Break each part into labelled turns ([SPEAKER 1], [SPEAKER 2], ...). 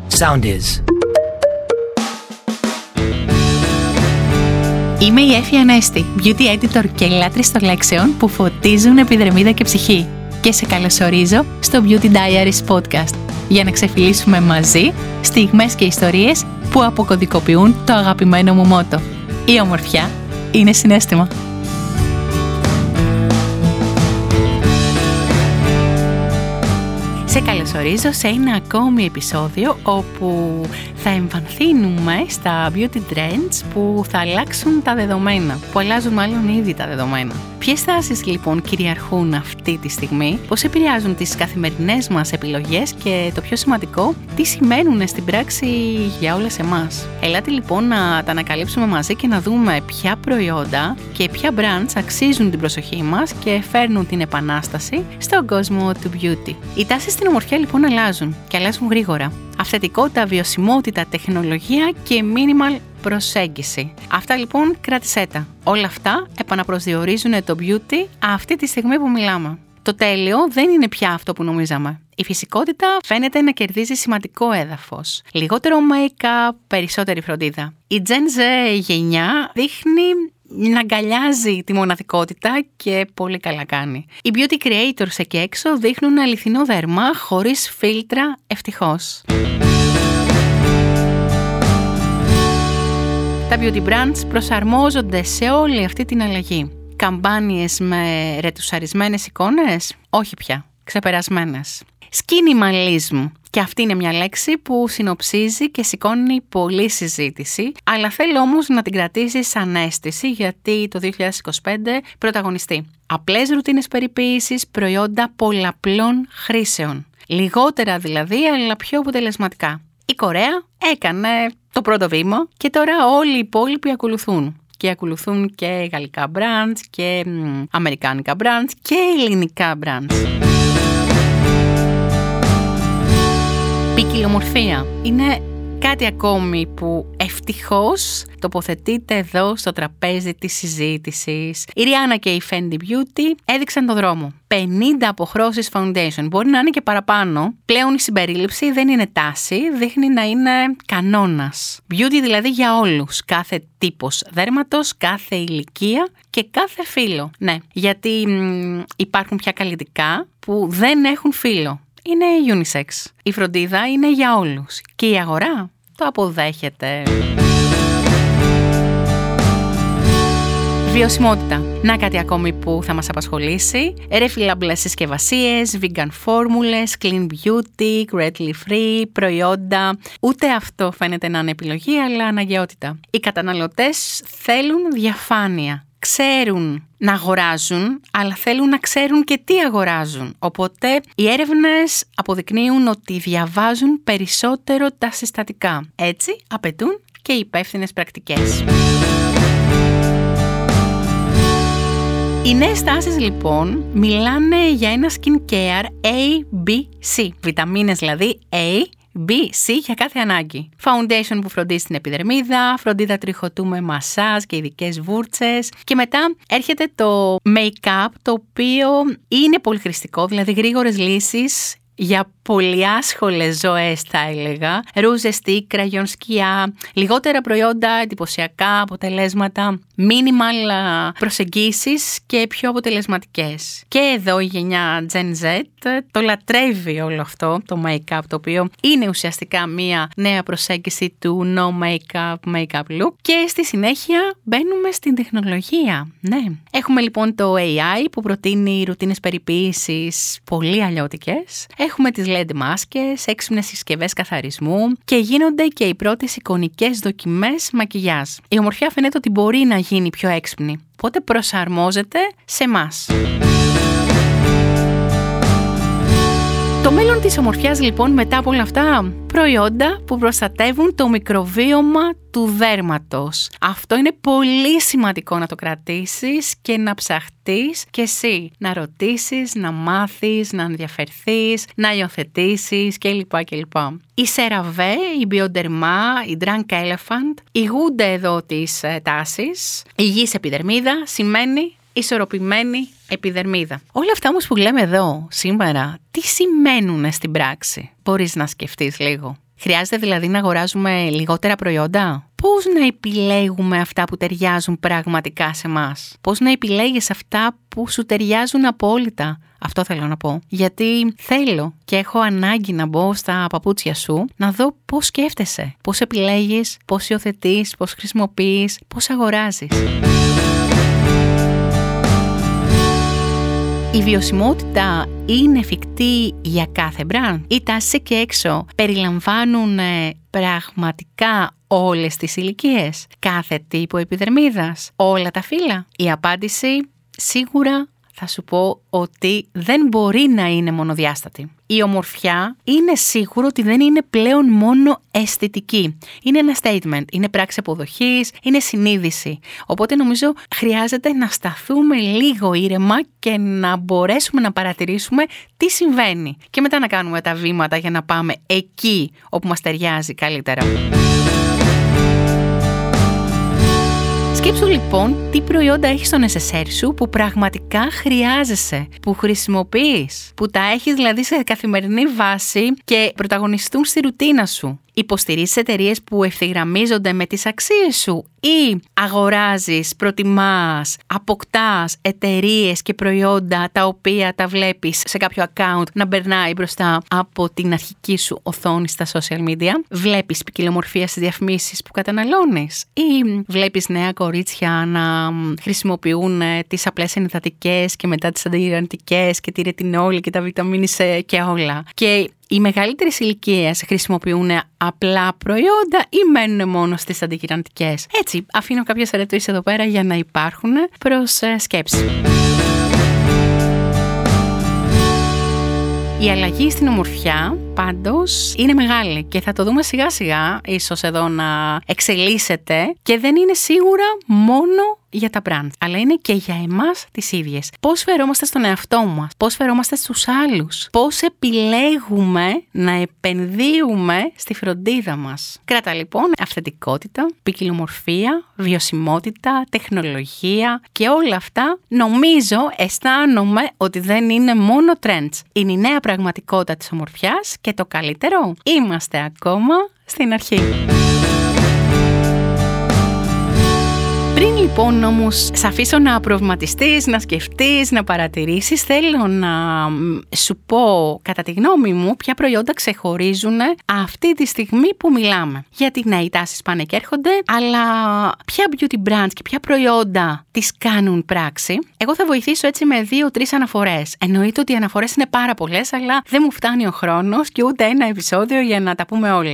[SPEAKER 1] Sound is.
[SPEAKER 2] Είμαι η Έφη Ανέστη, beauty editor και λάτρης των λέξεων που φωτίζουν επιδερμίδα και ψυχή. Και σε καλωσορίζω στο Beauty Diaries podcast, για να ξεφυλίσουμε μαζί στιγμές και ιστορίες που αποκωδικοποιούν το αγαπημένο μου μότο. Η ομορφιά είναι συναίσθημα. Σε καλωσορίζω σε ένα ακόμη επεισόδιο όπου θα εμβαθύνουμε στα beauty trends που θα αλλάξουν τα δεδομένα, που αλλάζουν μάλλον ήδη τα δεδομένα. Ποιες τάσεις λοιπόν κυριαρχούν αυτή τη στιγμή, πώς επηρεάζουν τις καθημερινές μας επιλογές και το πιο σημαντικό, τι σημαίνουν στην πράξη για όλες εμάς. Ελάτε λοιπόν να τα ανακαλύψουμε μαζί και να δούμε ποια προϊόντα και ποια brands αξίζουν την προσοχή μας και φέρνουν την επανάσταση στον κόσμο του beauty. Οι τάσεις στην ομορφιά λοιπόν αλλάζουν και αλλάζουν γρήγορα. Αυθεντικότητα, βιωσιμότητα, τεχνολογία και minimal προσέγγιση. Αυτά λοιπόν κράτησέ τα. Όλα αυτά επαναπροσδιορίζουν το beauty αυτή τη στιγμή που μιλάμε. Το τέλειο δεν είναι πια αυτό που νομίζαμε. Η φυσικότητα φαίνεται να κερδίζει σημαντικό έδαφος. Λιγότερο make-up, περισσότερη φροντίδα. Η Gen Z γενιά δείχνει να αγκαλιάζει τη μοναδικότητα και πολύ καλά κάνει. Οι beauty creators εκεί έξω δείχνουν αληθινό δέρμα χωρίς φίλτρα, ευτυχώς. Τα beauty brands προσαρμόζονται σε όλη αυτή την αλλαγή. Καμπάνιες με ρετουσαρισμένες εικόνες, όχι πια, ξεπερασμένες. Skinimalism, και αυτή είναι μια λέξη που συνοψίζει και σηκώνει πολλή συζήτηση, αλλά θέλω όμως να την κρατήσεις σαν αίσθηση γιατί το 2025 πρωταγωνιστεί. Απλές ρουτίνες περιποίησης, προϊόντα πολλαπλών χρήσεων. Λιγότερα δηλαδή, αλλά πιο αποτελεσματικά. Η Κορέα έκανε το πρώτο βήμα και τώρα όλοι οι υπόλοιποι ακολουθούν. Και ακολουθούν και γαλλικά brands και αμερικάνικα brands και ελληνικά brands. Ποικιλομορφία είναι κάτι ακόμη που ευτυχώς τοποθετείται εδώ στο τραπέζι της συζήτησης. Η Rihanna και η Fenty Beauty έδειξαν το δρόμο. 50 αποχρώσεις foundation. Μπορεί να είναι και παραπάνω. Πλέον η συμπερίληψη δεν είναι τάση, δείχνει να είναι κανόνας. Beauty δηλαδή για όλους. Κάθε τύπος δέρματος, κάθε ηλικία και κάθε φύλο. Ναι, γιατί υπάρχουν πια καλλιτικά που δεν έχουν φύλο. Είναι unisex. Η φροντίδα είναι για όλους. Και η αγορά το αποδέχεται. Βιωσιμότητα. Να κάτι ακόμη που θα μας απασχολήσει. Refillable συσκευασίες, vegan φόρμουλες, clean beauty, cruelty free, προϊόντα. Ούτε αυτό φαίνεται να είναι επιλογή, αλλά αναγκαιότητα. Οι καταναλωτές θέλουν διαφάνεια. Ξέρουν να αγοράζουν, αλλά θέλουν να ξέρουν και τι αγοράζουν. Οπότε οι έρευνες αποδεικνύουν ότι διαβάζουν περισσότερο τα συστατικά. Έτσι απαιτούν και υπεύθυνες πρακτικές. Οι νέες τάσεις λοιπόν μιλάνε για ένα skincare A-B-C. Βιταμίνες δηλαδή A, B, C για κάθε ανάγκη. Foundation που φροντίζει την επιδερμίδα, φροντίδα τριχωτού με μασάζ και ειδικές βούρτσες. Και μετά έρχεται το make-up, το οποίο είναι πολύ χρηστικό, δηλαδή γρήγορες λύσεις για πολυάσχολες ζωές θα έλεγα. Ρούζες, στικ, κραγιόν, σκιά, λιγότερα προϊόντα, εντυπωσιακά αποτελέσματα, minimal προσεγγίσεις και πιο αποτελεσματικές. Και εδώ η γενιά Gen Z το λατρεύει όλο αυτό το make-up, το οποίο είναι ουσιαστικά μία νέα προσέγγιση του no make-up look. Και στη συνέχεια μπαίνουμε στην τεχνολογία. Ναι. Έχουμε λοιπόν το AI που προτείνει ρουτίνες περιποίησης πολύ αλλιώτικες. Έχουμε τις LED μάσκες, έξυπνες συσκευές καθαρισμού και γίνονται και οι πρώτες εικονικές δοκιμές μακιγιάζ. Η ομορφιά φαίνεται ότι μπορεί να γίνει πιο έξυπνη, οπότε προσαρμόζεται σε εμάς. Το μέλλον της ομορφιάς λοιπόν μετά από όλα αυτά, προϊόντα που προστατεύουν το μικροβίωμα του δέρματος. Αυτό είναι πολύ σημαντικό να το κρατήσεις και να ψαχτείς και εσύ. Να ρωτήσεις, να μάθεις, να ενδιαφερθείς, να υιοθετήσεις κλπ. Η CeraVe, η Bioderma, η Drunk Elephant ηγούνται εδώ της τάσης. Υγιής επιδερμίδα σημαίνει ισορροπημένη επιδερμίδα. Όλα αυτά όμως που λέμε εδώ σήμερα, τι σημαίνουν στην πράξη? Μπορείς να σκεφτείς λίγο. Χρειάζεται δηλαδή να αγοράζουμε λιγότερα προϊόντα? Πώς να επιλέγουμε αυτά που ταιριάζουν πραγματικά σε μας? Πώς να επιλέγεις αυτά που σου ταιριάζουν απόλυτα? Αυτό θέλω να πω. Γιατί θέλω και έχω ανάγκη να μπω στα παπούτσια σου, να δω πώς σκέφτεσαι, πώς επιλέγεις, πώς υιοθετείς, πώς χρησιμοποιείς, πώς αγοράζεις. Η βιωσιμότητα είναι εφικτή για κάθε brand? Οι τάσεις εκεί έξω περιλαμβάνουν πραγματικά όλες τις ηλικίες, κάθε τύπο επιδερμίδας, όλα τα φύλλα? Η απάντηση σίγουρα θα σου πω ότι δεν μπορεί να είναι μονοδιάστατη. Η ομορφιά είναι σίγουρο ότι δεν είναι πλέον μόνο αισθητική. Είναι ένα statement, είναι πράξη αποδοχής, είναι συνείδηση. Οπότε νομίζω χρειάζεται να σταθούμε λίγο ήρεμα και να μπορέσουμε να παρατηρήσουμε τι συμβαίνει. Και μετά να κάνουμε τα βήματα για να πάμε εκεί όπου μας ταιριάζει καλύτερα. Σκέψου λοιπόν τι προϊόντα έχεις στο νεσεσέρ σου που πραγματικά χρειάζεσαι, που χρησιμοποιείς, που τα έχεις δηλαδή σε καθημερινή βάση και πρωταγωνιστούν στη ρουτίνα σου. Υποστηρίζεις εταιρείες που ευθυγραμμίζονται με τις αξίες σου ή αγοράζεις, προτιμάς, αποκτάς εταιρείες και προϊόντα τα οποία τα βλέπεις σε κάποιο account να περνάει μπροστά από την αρχική σου οθόνη στα social media? Βλέπεις ποικιλομορφία στις διαφημίσεις που καταναλώνεις ή βλέπεις νέα κορίτσια να χρησιμοποιούν τις απλές ενυδατικές και μετά τις αντιγυραντικές και τη ρετινόλη και τα βιταμίνη C και όλα? Και οι μεγαλύτερες ηλικίες χρησιμοποιούν απλά προϊόντα ή μένουν μόνο στις αντιγυραντικές? Έτσι, αφήνω κάποιες ερωτήσεις εδώ πέρα για να υπάρχουν προς σκέψη. Η αλλαγή στην ομορφιά πάντως είναι μεγάλη και θα το δούμε σιγά σιγά ίσως εδώ να εξελίσσεται και δεν είναι σίγουρα μόνο για τα brands, αλλά είναι και για εμάς τις ίδιες. Πώς φερόμαστε στον εαυτό μας, πώς φερόμαστε στους άλλους, πώς επιλέγουμε να επενδύουμε στη φροντίδα μας. Κράτα λοιπόν αυθεντικότητα, ποικιλομορφία, βιωσιμότητα, τεχνολογία και όλα αυτά αισθάνομαι ότι δεν είναι μόνο trends. Είναι η νέα πραγματικότητα της ομορφιάς και το καλύτερο, είμαστε ακόμα στην αρχή. Πριν λοιπόν όμως σε αφήσω να προβληματιστείς, να σκεφτείς, να παρατηρήσεις, θέλω να σου πω κατά τη γνώμη μου ποια προϊόντα ξεχωρίζουν αυτή τη στιγμή που μιλάμε. Γιατί ναι, οι τάσεις πάνε και έρχονται, αλλά ποια beauty brands και ποια προϊόντα τις κάνουν πράξη? Εγώ θα βοηθήσω έτσι με 2-3 αναφορές. Εννοείται ότι οι αναφορές είναι πάρα πολλές, αλλά δεν μου φτάνει ο χρόνος και ούτε ένα επεισόδιο για να τα πούμε όλα.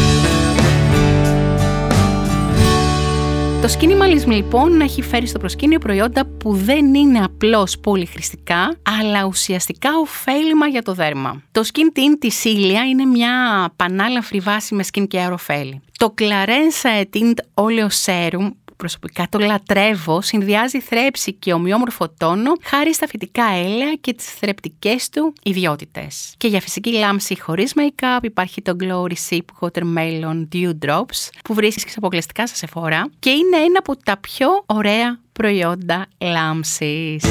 [SPEAKER 2] Το Skinimalism λοιπόν έχει φέρει στο προσκήνιο προϊόντα που δεν είναι απλώς πολυχρηστικά, αλλά ουσιαστικά ωφέλιμα για το δέρμα. Το Skin Tint της Ilia είναι μια πανάλαφρη βάση με skincare ωφέλη. Το Clarins Tint Oleo Serum, προσωπικά το λατρεύω, συνδυάζει θρέψη και ομοιόμορφο τόνο χάρη στα φυτικά έλαια και τις θρεπτικές του ιδιότητες. Και για φυσική λάμψη χωρίς make-up υπάρχει το Glow Recipe Watermelon Dew Drops που βρίσκεις αποκλειστικά στα Sephora και είναι ένα από τα πιο ωραία προϊόντα λάμψης.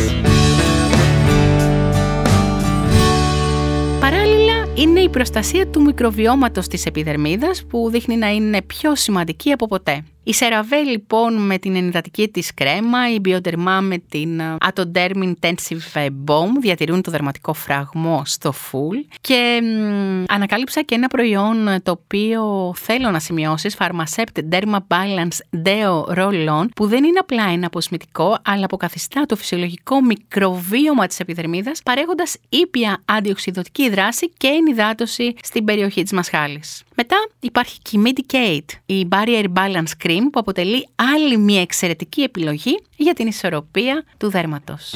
[SPEAKER 2] Παράλληλα, είναι η προστασία του μικροβιώματος της επιδερμίδας που δείχνει να είναι πιο σημαντική από ποτέ. Η CeraVe λοιπόν με την ενυδατική της κρέμα, η Bioderma με την Atoderm Intensive Balm διατηρούν το δερματικό φραγμό στο full και ανακάλυψα και ένα προϊόν το οποίο θέλω να σημειώσεις, Pharmacept Derma Balance Deo Roll-On, που δεν είναι απλά ένα αποσμητικό αλλά αποκαθιστά το φυσιολογικό μικροβίωμα της επιδερμίδας παρέχοντας ήπια αντιοξειδωτική δράση και ενυδάτωση στην περιοχή της μασχάλης. Μετά υπάρχει και η Medicate, η Barrier Balance Cream που αποτελεί άλλη μια εξαιρετική επιλογή για την ισορροπία του δέρματος.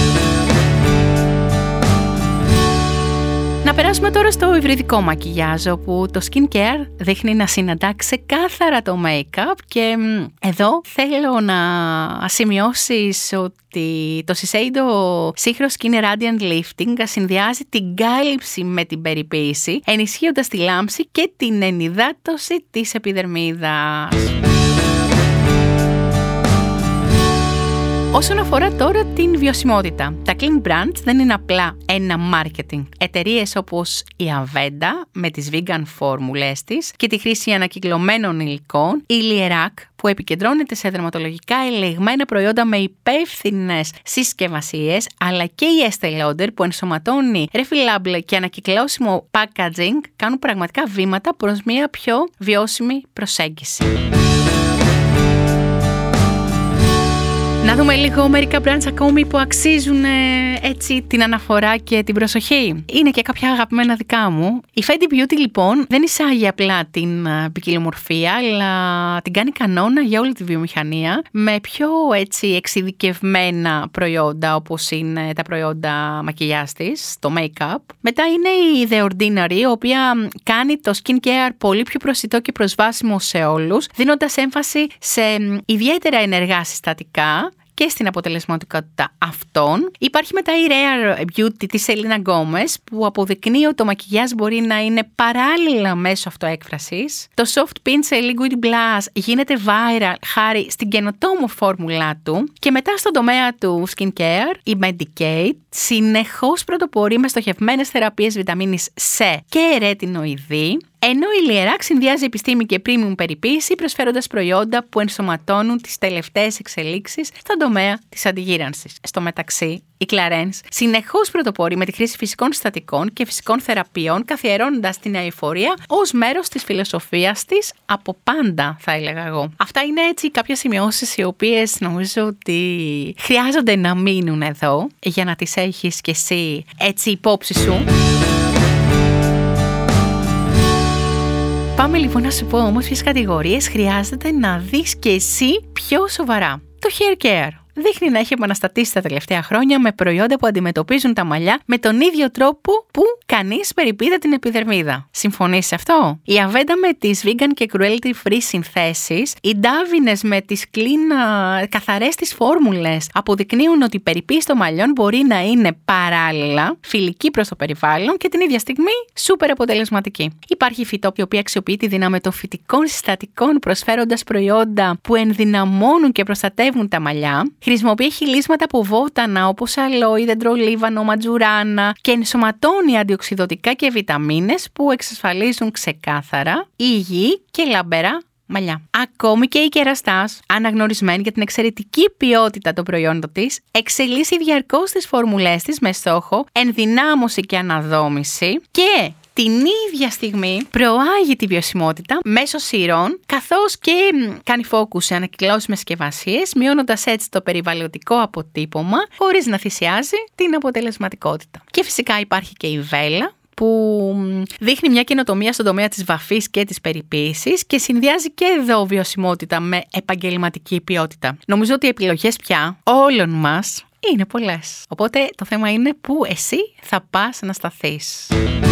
[SPEAKER 2] Να περάσουμε τώρα στο υβριδικό μακιγιάζ, όπου το skincare δείχνει να συναντά ξεκάθαρα το make-up και εδώ θέλω να σημειώσεις ότι το Shiseido Synchro Skin Radiant Lifting συνδυάζει την κάλυψη με την περιποίηση, ενισχύοντας τη λάμψη και την ενυδάτωση της επιδερμίδας. Όσον αφορά τώρα την βιωσιμότητα, τα clean brands δεν είναι απλά ένα marketing. Εταιρείες όπως η Aveda με τις vegan φόρμουλες της και τη χρήση ανακυκλωμένων υλικών, η Lierac που επικεντρώνεται σε δερματολογικά ελεγμένα προϊόντα με υπεύθυνες συσκευασίες, αλλά και η Estée Lauder που ενσωματώνει refillable και ανακυκλώσιμο packaging, κάνουν πραγματικά βήματα προς μια πιο βιώσιμη προσέγγιση. Να δούμε λίγο μερικά brands ακόμη που αξίζουν έτσι την αναφορά και την προσοχή. Είναι και κάποια αγαπημένα δικά μου. Η Fenty Beauty λοιπόν δεν εισάγει απλά την ποικιλομορφία, αλλά την κάνει κανόνα για όλη τη βιομηχανία με πιο έτσι εξειδικευμένα προϊόντα όπως είναι τα προϊόντα μακιγιάζ της, το make-up. Μετά είναι η The Ordinary, η οποία κάνει το skincare πολύ πιο προσιτό και προσβάσιμο σε όλους, δίνοντας έμφαση σε ιδιαίτερα ενεργά συστατικά και στην αποτελεσματικότητα αυτών. Υπάρχει μετά η Rare Beauty της Selena Gomez που αποδεικνύει ότι το μακιγιάζ μπορεί να είναι παράλληλα μέσω αυτοέκφρασης. Το Soft Pink Liquid Blush γίνεται viral χάρη στην καινοτόμο φόρμουλά του. Και μετά στον τομέα του skincare, η Medik8 συνεχώς πρωτοπορεί με στοχευμένες θεραπείες βιταμίνης C και ρετινοειδή. Ενώ η Lierac συνδυάζει επιστήμη και premium περιποίηση προσφέροντας προϊόντα που ενσωματώνουν τις τελευταίες εξελίξεις στον τομέα της αντιγύρανσης. Στο μεταξύ, η Clarins συνεχώς πρωτοπορεί με τη χρήση φυσικών συστατικών και φυσικών θεραπείων, καθιερώνοντας την αειφορία ως μέρος της φιλοσοφίας της από πάντα, θα έλεγα εγώ. Αυτά είναι έτσι κάποιες σημειώσεις οι οποίες νομίζω ότι χρειάζονται να μείνουν εδώ για να τις έχεις κι εσύ έτσι υπόψη σου. Πάμε λοιπόν να σου πω όμως ποιες κατηγορίες χρειάζεται να δεις και εσύ πιο σοβαρά. Το hair care δείχνει να έχει επαναστατήσει τα τελευταία χρόνια με προϊόντα που αντιμετωπίζουν τα μαλλιά με τον ίδιο τρόπο που κανείς περιποιείται την επιδερμίδα. Συμφωνείς σε αυτό? Η Aveda με τις vegan και cruelty free συνθέσεις, οι Davines με τις καθαρές τις φόρμουλες αποδεικνύουν ότι η περιποίηση των μαλλιών μπορεί να είναι παράλληλα φιλική προς το περιβάλλον και την ίδια στιγμή σούπερ αποτελεσματική. Υπάρχει η Φυτό, η οποία αξιοποιεί τη δύναμη των φυτικών συστατικών προσφέροντας προϊόντα που ενδυναμώνουν και προστατεύουν τα μαλλιά. Χρησιμοποιεί χυλίσματα από βότανα όπως αλόι, δεντρολίβανο, ματζουράνα και ενσωματώνει αντιοξυδωτικά και βιταμίνες που εξασφαλίζουν ξεκάθαρα, υγιή και λαμπερά μαλλιά. Ακόμη και η Kerastase, αναγνωρισμένη για την εξαιρετική ποιότητα των προϊόντων της, εξελίσσει διαρκώς τις φόρμουλές της με στόχο ενδυνάμωση και αναδόμηση και την ίδια στιγμή προάγει τη βιωσιμότητα μέσω σειρών, καθώς και κάνει focus σε ανακυκλώσιμες συσκευασίες, μειώνοντας έτσι το περιβαλλοντικό αποτύπωμα, χωρίς να θυσιάζει την αποτελεσματικότητα. Και φυσικά υπάρχει και η Wella, που δείχνει μια καινοτομία στον τομέα της βαφής και της περιποίησης και συνδυάζει και εδώ βιωσιμότητα με επαγγελματική ποιότητα. Νομίζω ότι οι επιλογές πια όλων μας είναι πολλές. Οπότε το θέμα είναι πού εσύ θα πας να σταθείς.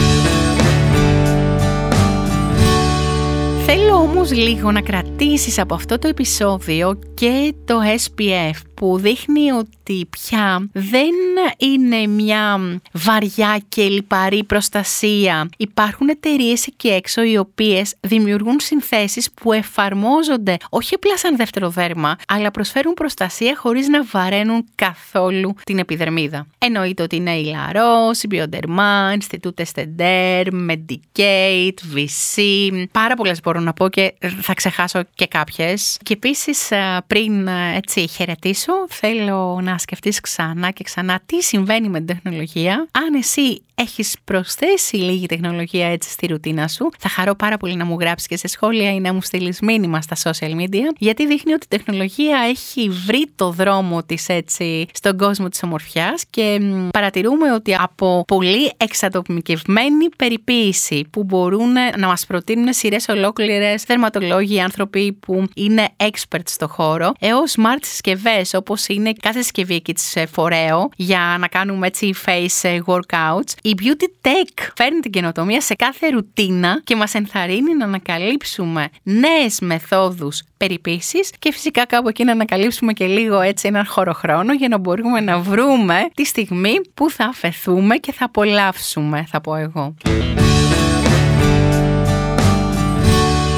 [SPEAKER 2] Θέλω όμως λίγο να κρατήσεις από αυτό το επεισόδιο και το SPF που δείχνει ότι πια δεν είναι μια βαριά και λιπαρή προστασία. Υπάρχουν εταιρείες εκεί έξω οι οποίες δημιουργούν συνθέσεις που εφαρμόζονται όχι απλά σαν δεύτερο δέρμα, αλλά προσφέρουν προστασία χωρίς να βαραίνουν καθόλου την επιδερμίδα. Εννοείται ότι είναι η La Roche, η Bioderma, Institut Esther, Medik8, VC, πάρα πολλές μπορώ να πω και θα ξεχάσω και κάποιες. Και επίσης πριν έτσι χαιρετήσω, θέλω να σκεφτείς ξανά και ξανά τι συμβαίνει με την τεχνολογία. Αν εσύ έχεις προσθέσει λίγη τεχνολογία έτσι στη ρουτίνα σου, θα χαρώ πάρα πολύ να μου γράψεις και σε σχόλια ή να μου στείλεις μήνυμα στα social media, γιατί δείχνει ότι η τεχνολογία έχει βρει το δρόμο της έτσι στον κόσμο της ομορφιάς και παρατηρούμε ότι από πολύ εξατομικευμένη περιποίηση που μπορούν να μας προτείνουν σειρές ολόκληρες δερματολόγοι, άνθρωποι που είναι experts στο χώρο, έως smart συσκευές όπως είναι κάθε συσκευή εκεί της Foreo για να κάνουμε έτσι face workouts. Η Beauty Tech φέρνει την καινοτομία σε κάθε ρουτίνα και μας ενθαρρύνει να ανακαλύψουμε νέες μεθόδους περιποίησης και φυσικά κάπου εκεί να ανακαλύψουμε και λίγο έτσι έναν χωροχρόνο για να μπορούμε να βρούμε τη στιγμή που θα αφεθούμε και θα απολαύσουμε, θα πω εγώ.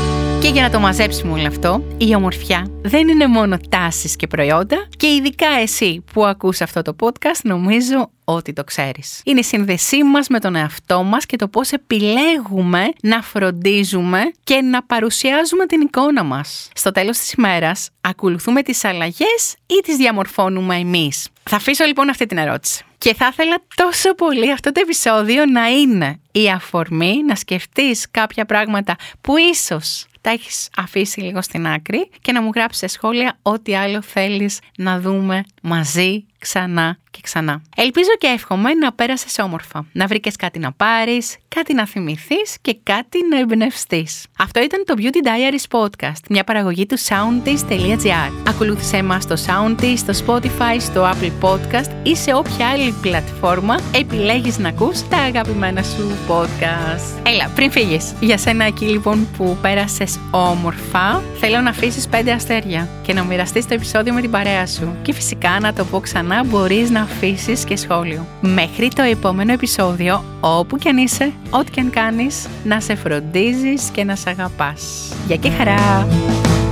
[SPEAKER 2] Και για να το μαζέψουμε όλο αυτό, η ομορφιά δεν είναι μόνο τάσεις και προϊόντα και ειδικά εσύ που ακούς αυτό το podcast νομίζω ότι το ξέρεις. Είναι η σύνδεσή μας με τον εαυτό μας και το πώς επιλέγουμε να φροντίζουμε και να παρουσιάζουμε την εικόνα μας. Στο τέλος της ημέρας, ακολουθούμε τις αλλαγές ή τις διαμορφώνουμε εμείς? Θα αφήσω λοιπόν αυτή την ερώτηση. Και θα ήθελα τόσο πολύ αυτό το επεισόδιο να είναι η αφορμή να σκεφτείς κάποια πράγματα που ίσως τα έχεις αφήσει λίγο στην άκρη και να μου γράψεις σε σχόλια ό,τι άλλο θέλεις να δούμε μαζί ξανά και ξανά. Ελπίζω και εύχομαι να πέρασες όμορφα, να βρήκες κάτι να πάρεις, κάτι να θυμηθείς και κάτι να εμπνευστείς. Αυτό ήταν το Beauty Diaries Podcast, μια παραγωγή του soundtaste.gr. Ακολούθησέ μας στο Soundtaste, στο Spotify, στο Apple Podcast ή σε όποια άλλη πλατφόρμα επιλέγεις να ακούς τα αγαπημένα σου podcast. Έλα, πριν φύγεις, για σένα εκεί λοιπόν που πέρασες όμορφα, θέλω να αφήσεις 5 αστέρια και να μοιραστείς το επεισόδιο με την παρέα σου. Και φυσικά να το πω ξανά, μπορείς να αφήσεις και σχόλιο. Μέχρι το επόμενο επεισόδιο, όπου κι αν είσαι, ό,τι κι αν κάνεις, να σε φροντίζεις και να σε αγαπάς. Γεια και χαρά!